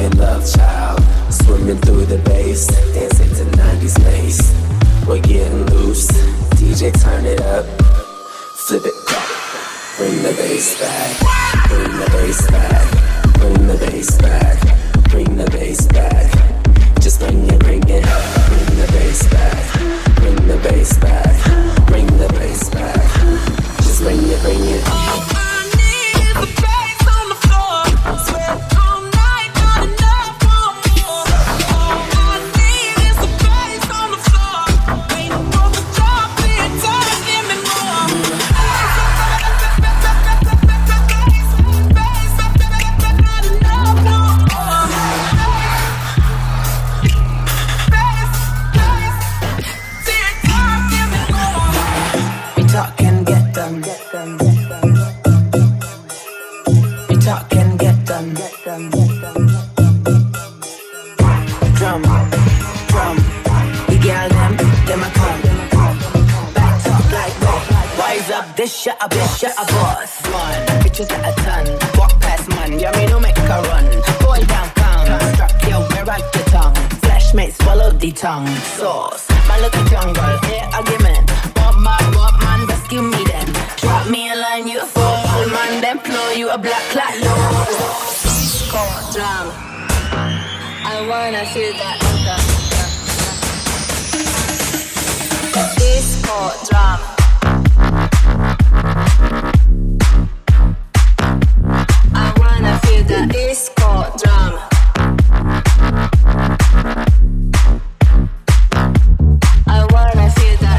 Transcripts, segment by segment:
playing love child, swimming through the bass, dancing to 90s bass. We're getting loose, DJ turn it up, flip it back, bring the bass back, bring the bass back, bring the bass back, bring the bass back. Just bring it, bring the bass back, bring the bass back, bring the bass back. Just bring it, bring it. All I need is the bass on the floor. Sweat all night, not enough for more. All I need is the bass on the floor. Waiting for the drop, being done, give me more. Bass, not enough for more. We talk and get done. We talk and get done. Drum, drum. The girl them a come. Back talk like that. Wise up, this shit a boss. One, bitches at a ton. Walk past man, yeah me no make a run. Boy downtown, strap your where I your tongue. Flesh mate swallow the tongue. Sauce, my little jungle, here argument. What man, rescue me then. Drop me a line, you a fool man. Then blow you a black cloud. Drum. I wanna feel that disco drum. I wanna feel that disco drum. I wanna feel that.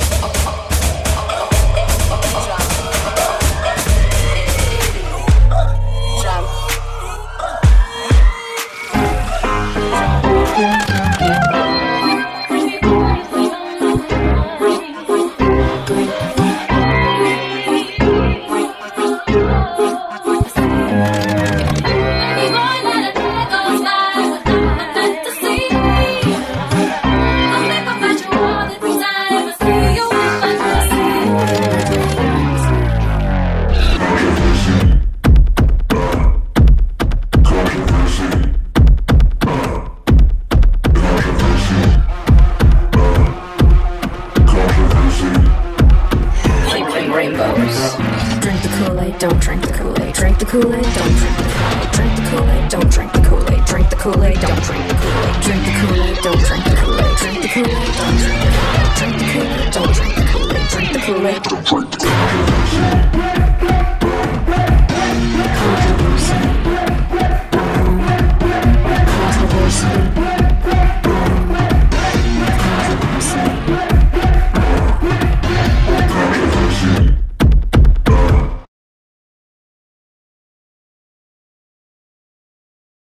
Don't drink the Kool-Aid. Drink the Kool-Aid. Don't drink the Kool-Aid. Drink the Kool-Aid. Don't drink the Kool-Aid. Drink the Kool-Aid. Don't drink the Kool-Aid. Drink the Kool-Aid. Don't drink the Kool-Aid. Drink the Kool-Aid. Don't drink the Kool-Aid. Drink the Kool-Aid. Don't drink the Kool-Aid. Drink the Kool-Aid. Don't drink the Kool-Aid.